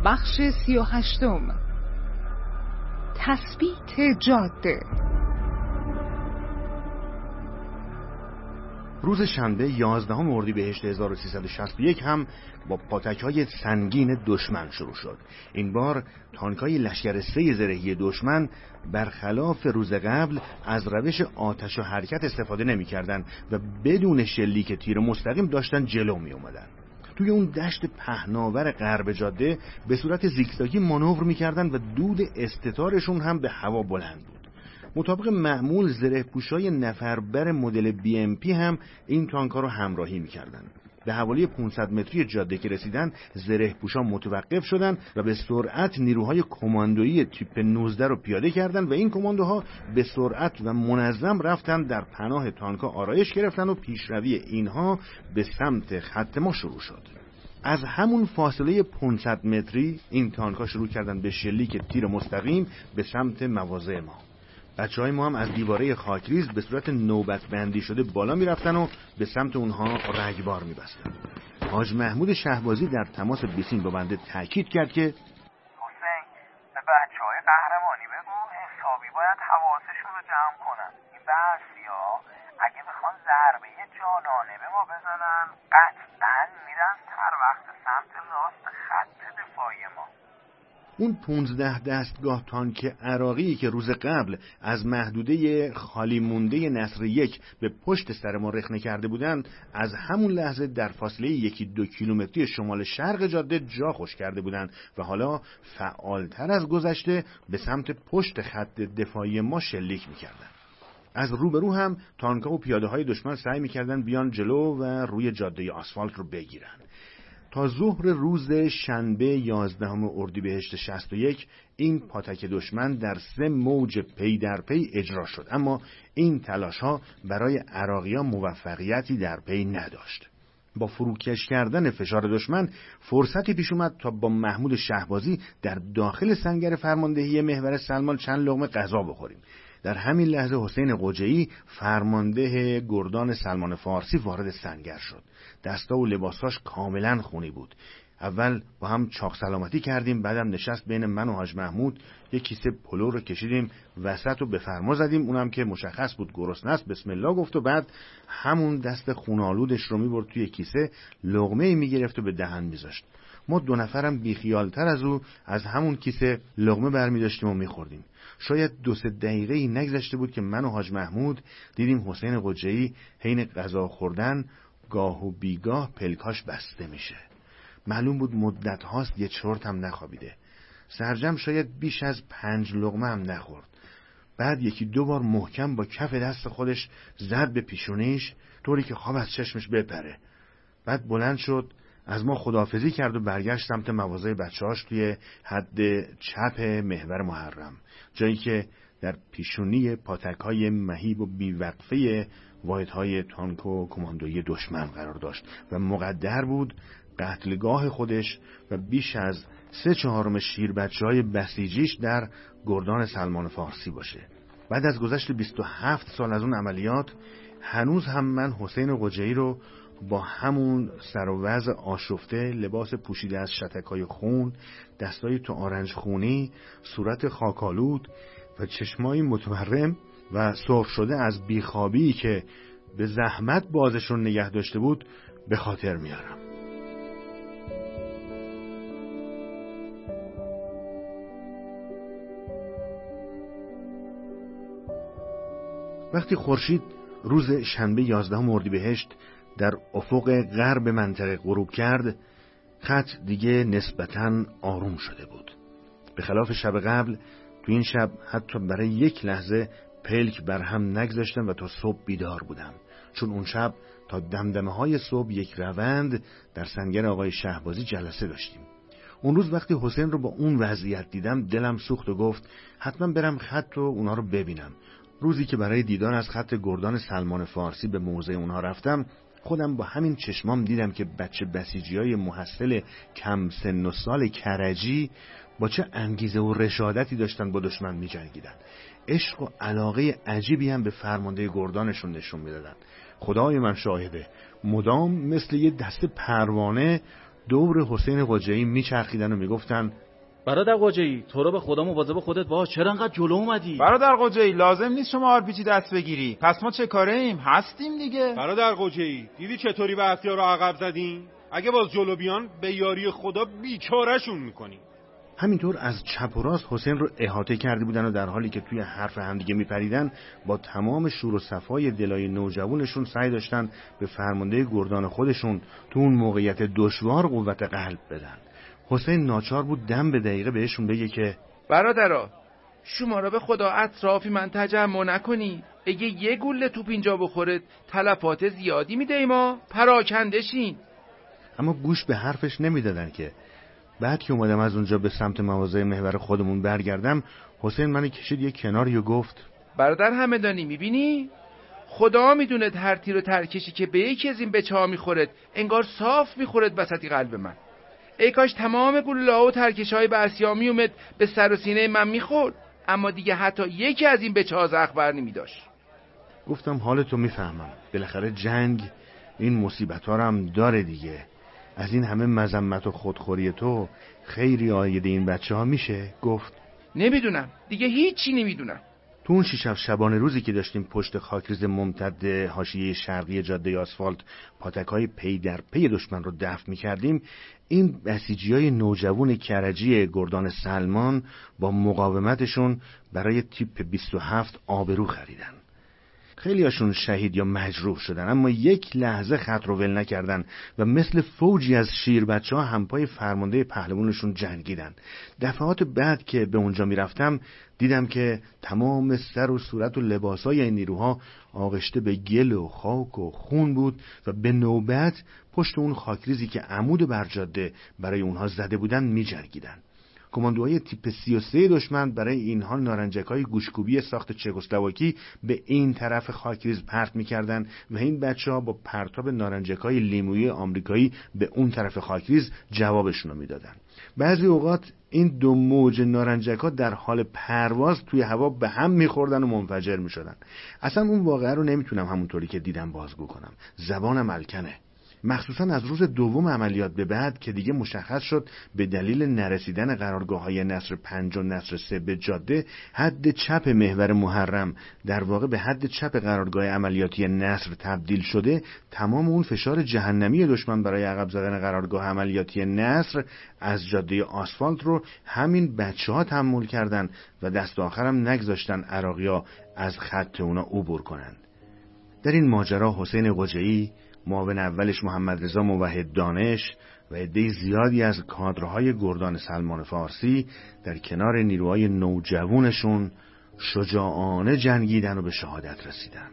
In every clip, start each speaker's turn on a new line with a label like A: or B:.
A: بخش 38 تثبیت جاده.
B: روز شنبه 11 اردیبهشت 1361 هم با پاتک‌های سنگین دشمن شروع شد. این بار تانک‌های لشکر 3 زرهی دشمن برخلاف روز قبل از روش آتش و حرکت استفاده نمی‌کردند و بدون شلیک تیر مستقیم داشتن جلو می‌آمدند. توی اون دشت پهناور غرب جاده به صورت زیگزاگی مانور می‌کردن و دود استتارشون هم به هوا بلند بود. مطابق معمول زره‌پوشای نفربر مدل BMP هم این تانک‌ها رو همراهی می‌کردن. به حوالی 500 متری جاده که رسیدن زره‌پوشا متوقف شدن و به سرعت نیروهای کماندویی تیپ 19 رو پیاده کردن و این کماندوها به سرعت و منظم رفتن در پناه تانک‌ها آرایش گرفتن و پیشروی اینها به سمت خط ما شروع شد. از همون فاصله 500 متری این تانک‌ها شروع کردن به شلیک تیر مستقیم به سمت مواضع ما. بچه‌های ما هم از دیواره خاکریز به صورت نوبت بندی شده بالا می‌رفتن و به سمت اونها رگبار می‌بستن. حاج محمود شهبازی در تماس بیسیم با بنده تاکید کرد که
C: حسین به بچه‌های قهرمانی بگو حسابی باید حواسشون رو جمع کنن. این بحثیا اگه بخوان ضربه جانانه به ما بزنن قطعاً میرن هر وقت سمت راست خط دفاعی ما.
B: اون 15 دستگاه تانک عراقی که روز قبل از محدوده خالی مونده نصر 1 به پشت سر ما رخنه کرده بودند، از همون لحظه در فاصله 1-2 کیلومتری شمال شرق جاده جا خوش کرده بودند و حالا فعالتر از گذشته به سمت پشت خط دفاعی ما شلیک می‌کردند. از روبرو هم تانک‌ها و پیاده‌های دشمن سعی می‌کردند بیان جلو و روی جاده آسفالت رو بگیرن. تا ظهر روز شنبه 11 اردیبهشت 61 این پاتک دشمن در 3 موج پی در پی اجرا شد، اما این تلاش‌ها برای عراقی‌ها موفقیتی در پی نداشت. با فروکش کردن فشار دشمن فرصتی پیش اومد تا با محمود شهبازی در داخل سنگر فرماندهی محور سلمان چند لقمه غذا بخوریم. در همین لحظه حسین قجعی فرمانده گردان سلمان فارسی وارد سنگر شد. دستا و لباساش کاملا خونی بود. اول با هم چاق سلامتی کردیم، بعدم نشست بین من و حاج محمود یک کیسه پلو رو کشیدیم وسط و به فرما زدیم. اونم که مشخص بود گرسنه است بسم الله گفت و بعد همون دست خونالودش رو میبرد توی کیسه، لقمه‌ای میگرفت و به دهن میذاشت. ما 2 نفرم بیخیالتر از او از همون کیسه لقمه برمی‌داشتیم و میخوردیم. شاید 2-3 دقیقه‌ای نگذشته بود که من و حاج محمود دیدیم حسین قجعی حین غذا خوردن گاه و بیگاه پلکاش بسته میشه. معلوم بود مدت هاست یه چرت هم نخوابیده. سرجم شاید بیش از 5 لقمه هم نخورد. بعد 1-2 بار محکم با کف دست خودش زد به پیشونیش طوری که خواب از چشمش بپره. بعد بلند شد، از ما خداحافظی کرد و برگشت سمت مواضع بچه‌هاش توی حد چپ محور محرم، جایی که در پیشونی پاتک‌های مهیب و بیوقفه واحدهای تانک و کماندویی دشمن قرار داشت و مقدر بود قتلگاه خودش و بیش از 3/4 شیر بچه‌های بسیجیش در گردان سلمان فارسی باشه. بعد از گذشت 27 سال از اون عملیات هنوز هم من حسین قجعی رو با همون سر و وضع آشفته، لباس پوشیده از شتک‌های خون، دستای تو آرنج خونی، صورت خاکالود و چشمای متورم و سرخ شده از بیخوابی که به زحمت بازشون نگه داشته بود به خاطر میارم. وقتی خورشید روز شنبه 11 اردیبهشت در افق غرب منطقه غروب کرد، خط دیگه نسبتاً آروم شده بود. به خلاف شب قبل، تو این شب حتی برای یک لحظه پلک بر هم نگذاشتم و تا صبح بیدار بودم، چون اون شب تا دمدمه‌های صبح یک روند در سنگر آقای شهبازی جلسه داشتیم. اون روز وقتی حسین رو با اون وضعیت دیدم دلم سوخت و گفت حتما برم خط و اونا رو ببینم. روزی که برای دیدار از خط گردان سلمان فارسی به موضع اونها رفتم، خودم با همین چشمام دیدم که بچه بسیجی‌های محصل کم سن و سال کرجی با چه انگیزه و رشادتی داشتن با دشمن می‌جنگیدن. عشق و علاقه عجیبی هم به فرمانده گردانشون نشون میدادن. خدای من شاهده، مدام مثل یه دسته پروانه دور حسین قجه‌ای میچرخیدن و میگفتن
D: برادر قجه‌ای تو رو به خدا مواظب خودت باش، چرا انقدر جلو اومدی؟
E: برادر قجه‌ای لازم نیست شما آرپیجی دست بگیری، پس ما چه کاره ایم؟ هستیم دیگه.
F: برادر قجه‌ای دیدی چطوری بحثی‌ها رو عقب زدین؟ اگه باز جلو بیان به یاری خدا بیچاره‌شون میکنیم.
B: همینطور از چپ و راست حسین رو احاطه کرده بودن و در حالی که توی حرف همدیگه میپریدن با تمام شور و صفای دلای نوجوانشون سعی داشتن به فرمانده گردان خودشون تو اون موقعیت دشوار قوت قلب بدن. حسین ناچار بود دم به دقیقه بهشون بگه که
G: برادرها شما را به خدا اطرافی من تجمع نکنید. اگه یه گوله توپ اینجا بخوره تلفات زیادی میده ما پراکندشین.
B: اما گوش به حرفش نمیدادن که بعد که اومدم از اونجا به سمت مواضع محور خودمون برگردم حسین منو کشید یه کناری و گفت
G: برادر همدانی میبینی؟ خدا میدونه هر تیر و ترکشی که به یکی از این بچه‌ها میخورد انگار صاف میخورد وسط قلب من. ای کاش تمام گلوله‌ها و ترکش‌های بسیار میومد به سر و سینه من میخورد، اما دیگه حتی یکی از این بچه‌ها زخم بر نمیداشت.
B: گفتم حالتو میفهمم، بالاخره جنگ این مصیبت‌ها رو هم داره دیگه. از این همه مذمت و خودخوری تو خیری عاید این بچه‌ها میشه؟ گفت
G: نمیدونم دیگه، هیچی نمیدونم.
B: تو اون 6 شبانه روزی که داشتیم پشت خاکریز ممتد حاشیه شرقی جاده آسفالت پاتک‌های پی در پی دشمن رو دفع می‌کردیم، این بسیجی‌های نوجوان کرجی گردان سلمان با مقاومتشون برای تیپ 27 آبرو خریدن. خیلی هاشون شهید یا مجروح شدن، اما یک لحظه خط رو ول نکردن و مثل فوجی از شیر بچه ها همپای فرمانده پهلوانشون جنگیدن. دفعات بعد که به اونجا میرفتم دیدم که تمام سر و صورت و لباسای این نیروها آغشته به گل و خاک و خون بود و به نوبت پشت اون خاکریزی که عمود برجاده برای اونها زده بودن میجنگیدن. کماندوهای تیپ 33 دشمن برای اینها نارنجک‌های گوشکوبی ساخت چکسلواکی به این طرف خاکریز پرت می‌کردند و این بچه‌ها با پرتاب نارنجک‌های لیمویی آمریکایی به اون طرف خاکریز جوابشون رو میدادن. بعضی اوقات این دو موج نارنجک‌ها در حال پرواز توی هوا به هم می‌خوردن و منفجر می‌شدن. اصلا اون واقعه رو نمیتونم همونطوری که دیدم بازگو کنم. زبانم الکنه. مخصوصا از روز دوم عملیات به بعد که دیگه مشخص شد به دلیل نرسیدن قرارگاه‌های نصر 5 و نصر 3 به جاده، حد چپ محور محرم در واقع به حد چپ قرارگاه عملیاتی نصر تبدیل شده. تمام اون فشار جهنمی دشمن برای عقب زدن قرارگاه عملیاتی نصر از جاده آسفالت رو همین بچه‌ها تحمل کردن و دست آخرم نگذاشتن عراقی‌ها از خط اونا عبور کنن. در این ماجرا حسین قجه‌ای، معاون اولش محمد رضا موحد دانش و عده زیادی از کادرهای گردان سلمان فارسی در کنار نیروهای نوجوانشون شجاعانه جنگیدن و به شهادت رسیدن.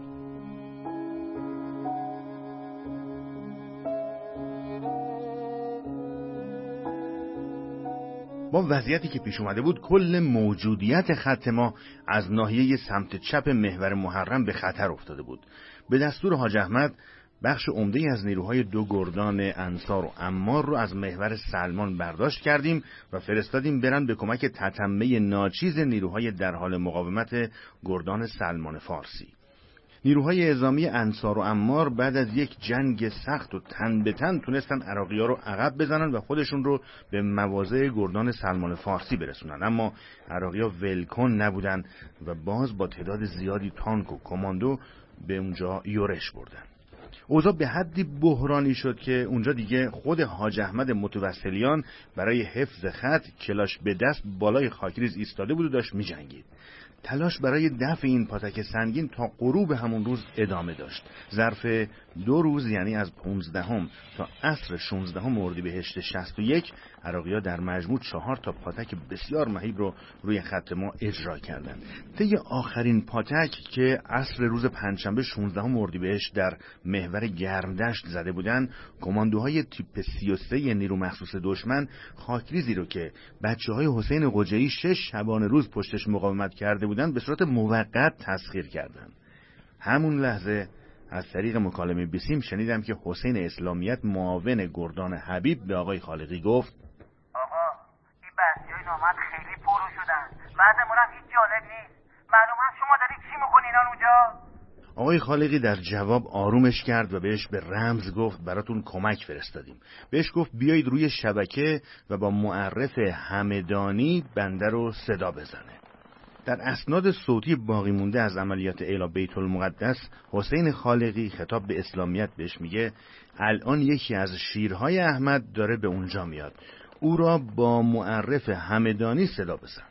B: با وضعیتی که پیش اومده بود کل موجودیت خط ما از ناحیه سمت چپ محور محرم به خطر افتاده بود. به دستور حاج احمد بخش عمده‌ای از نیروهای دو گردان انصار و عمار رو از محور سلمان برداشت کردیم و فرستادیم برن به کمک تتمه ناچیز نیروهای در حال مقاومت گردان سلمان فارسی. نیروهای اعزامی انصار و عمار بعد از یک جنگ سخت و تن به تن تونستن عراقی‌ها رو عقب بزنن و خودشون رو به مواضع گردان سلمان فارسی برسونن، اما عراقی‌ها ولکن نبودن و باز با تعداد زیادی تانک و کماندو به اونجا یورش بردن. اوضاع به حدی بحرانی شد که اونجا دیگه خود حاج احمد متوسلیان برای حفظ خط کلاش به دست بالای خاکریز ایستاده بود و داشت می‌جنگید. تلاش برای دفع این پاتک سنگین تا غروب همون روز ادامه داشت. ظرف 2 روز یعنی از 15 تا عصر 16 اردیبهشت 61 عراقی‌ها در مجموع 4 تا پاتک بسیار مهیب رو روی خط ما اجرا کردند. طی آخرین پاتک که عصر روز پنجشنبه 16 اردیبهشت در محور گرمدشت زده بودند، کماندوهای تیپ 33 نیرو مخصوص دشمن خاکریزی رو که بچه‌های حسین قجه‌ای 6 شبانه روز پشتش مقاومت کرده بودند به صورت موقت تسخیر کردند. همون لحظه از طریق مکالمه بیسیم شنیدم که حسین اسلامیت معاون گردان حبیب به آقای خالقی گفت:
C: آقا این بحثیای نامرد خیلی پررو شدن، بعدمون هم هیچ جالب نیست. معلوم هست شما دارید چی میکنین اونجا؟
B: آقای خالقی در جواب آرومش کرد و بهش به رمز گفت براتون کمک فرستادیم. بهش گفت بیایید روی شبکه و با معرف همدانی بنده رو صدا بزنه. در اسناد صوتی باقی مونده از عملیات اعلا بیت المقدس، حسین خالقی خطاب به اسلامیت بهش میگه الان یکی از شیرهای احمد داره به اونجا میاد، او را با معرف همدانی صدا بزن.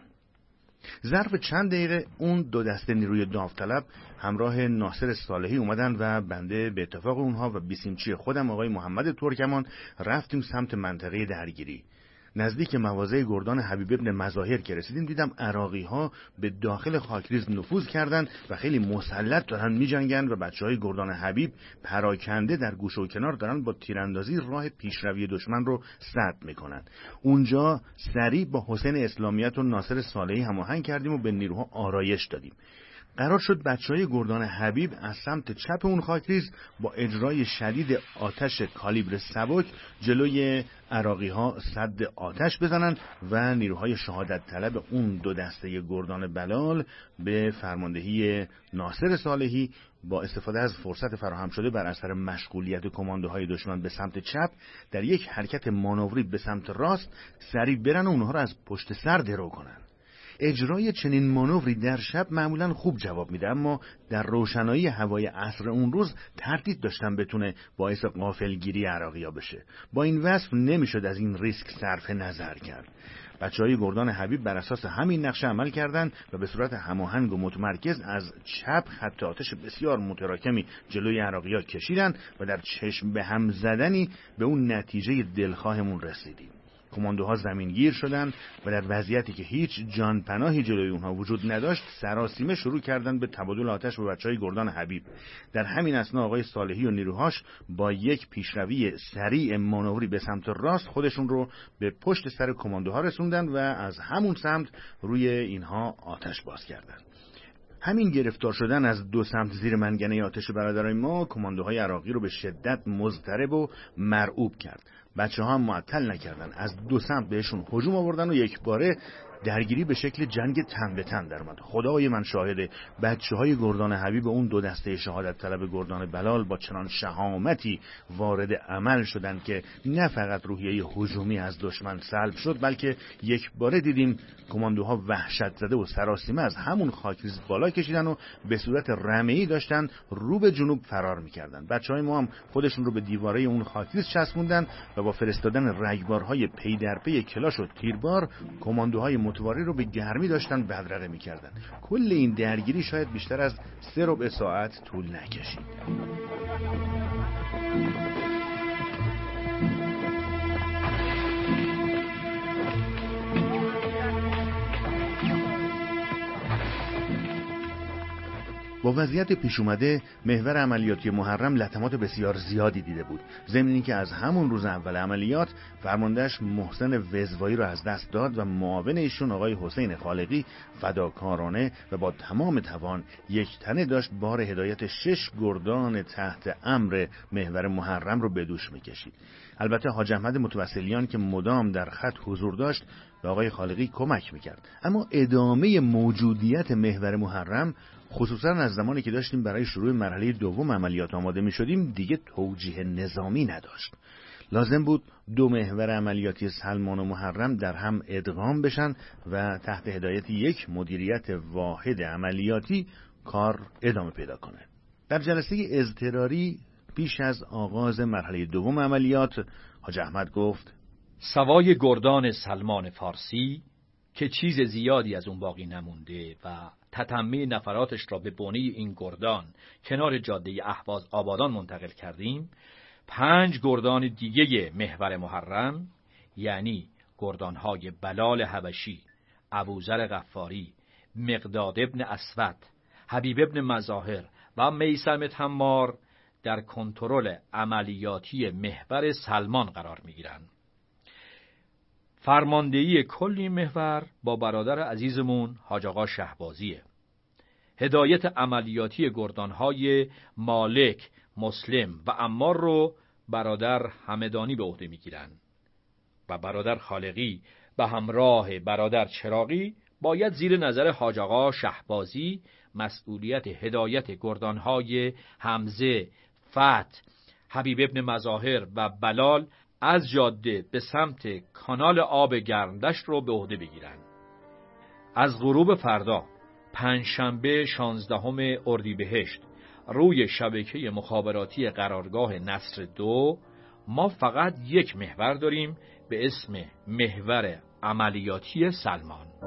B: ظرف چند دقیقه اون دو دسته نیروی داوطلب همراه ناصر صالحی اومدن و بنده به اتفاق اونها و بیسیمچی خودم آقای محمد ترکمان رفتیم سمت منطقه درگیری. نزدیک مواضع گردان حبیب ابن مظاهر که رسیدیم دیدم عراقی ها به داخل خاکریز نفوذ کردن و خیلی مسلط دارن میجنگن و بچهای گردان حبیب پراکنده در گوشه و کنار دارن با تیراندازی راه پیشروی دشمن رو سد میکنن. اونجا سریع با حسین اسلامیت و ناصر صالحی هماهنگ کردیم و به نیروها آرایش دادیم. قرار شد بچهای گردان حبیب از سمت چپ اون خاکریز با اجرای شدید آتش کالیبر سبک جلوی عراقی ها سد آتش بزنن و نیروهای شهادت طلب اون دو دسته گردان بلال به فرماندهی ناصر صالحی با استفاده از فرصت فراهم شده بر اثر مشغولیت کماندوهای دشمن به سمت چپ در یک حرکت مانوری به سمت راست سریع برن و اونها رو از پشت سر درو کنن. اجرای چنین مانوری در شب معمولا خوب جواب میده، اما در روشنایی هوای عصر اون روز تردید داشتن بتونه باعث غافلگیری عراقی‌ها بشه. با این وصف نمیشد از این ریسک صرف نظر کرد. بچهای گردان حبیب بر اساس همین نقشه عمل کردند و به صورت هماهنگ و متمرکز از چپ خط آتش بسیار متراکمی جلوی عراقی‌ها کشیدند و در چشم به هم زدنی به اون نتیجه دلخواهمون رسیدیم. کماندوها زمینگیر شدند و در وضعیتی که هیچ جان پناهی جلوی اونها وجود نداشت سراسیمه شروع کردن به تبادل آتش با بچهای گردان حبیب. در همین اثنا آقای صالحی و نیروهاش با یک پیشروی سریع مانوری به سمت راست خودشون رو به پشت سر کماندوها رسوندن و از همون سمت روی اینها آتش باز کردند. همین گرفتار شدن از دو سمت زیر منگنه آتش برادرای ما کماندوهای عراقی رو به شدت مضطرب و مرعوب کرد. بچه‌ها هم معطل نکردن، از دو سمت بهشون هجوم آوردن و یک باره درگیری به شکل جنگ تن به تن در اومد. خدای من شاهده، بچه‌های گردان حبیب و اون دو دسته شهادت طلب گردان بلال با چنان شهامتی وارد عمل شدند که نه فقط روحیه هجومی از دشمن سلب شد، بلکه یک باره دیدیم کماندوها وحشت زده و سراسیمه از همون خاکریز بالا کشیدن و به صورت رمه‌ای داشتن رو به جنوب فرار می‌کردن. بچه‌های ما هم خودشون رو به دیواره اون خاکریز چسبوندن و با فرستادن رگبارهای پی در پی کلاش و تیربار کماندوهای متواری رو به گرمی داشتن بدرقه می‌کردن. کل این درگیری شاید بیشتر از 3 ربع ساعت طول نکشید. با وضعیت پیش اومده محور عملیاتی محرم لطمات بسیار زیادی دیده بود. ضمن اینکه از همون روز اول عملیات فرماندهش محسن وزوایی رو از دست داد و معاون ایشون آقای حسین خالقی فداکارانه و با تمام توان یک تنه داشت بار هدایت 6 گردان تحت امر محور محرم رو به دوش میکشید. البته حاج احمد متوسلیان که مدام در خط حضور داشت به آقای خالقی کمک میکرد، اما ادامه موجودیت محور محرم خصوصا از زمانی که داشتیم برای شروع مرحله دوم عملیات آماده می شدیم دیگه توجیه نظامی نداشت. لازم بود دو محور عملیاتی سلمان و محرم در هم ادغام بشن و تحت هدایت یک مدیریت واحد عملیاتی کار ادامه پیدا کنه. در جلسه اضطراری پیش از آغاز مرحله دوم عملیات حاج احمد گفت:
H: سوای گردان سلمان فارسی که چیز زیادی از اون باقی نمونده و تتمه نفراتش را به بنه این گردان کنار جاده اهواز آبادان منتقل کردیم، 5 گردان دیگه محور محرم یعنی گردانهای بلال حبشی، ابوذر غفاری، مقداد ابن اسود، حبیب ابن مظاهر و میثم تمار در کنترل عملیاتی محور سلمان قرار می‌گیرند. فرماندهی کلی محور با برادر عزیزمون حاج آقا شهبازیه. هدایت عملیاتی گردانهای مالک، مسلم و عمار رو برادر همدانی به عهده میگیرن و برادر خالقی به همراه برادر چراغی باید زیر نظر حاج آقا شهبازی مسئولیت هدایت گردانهای حمزه، فتح، حبیب ابن مظاهر و بلال از جاده به سمت کانال آب گرمدشت رو به عهده بگیرند. از غروب فردا پنجشنبه 16 اردیبهشت روی شبکه مخابراتی قرارگاه نصر 2 ما فقط یک محور داریم به اسم محور عملیاتی سلمان.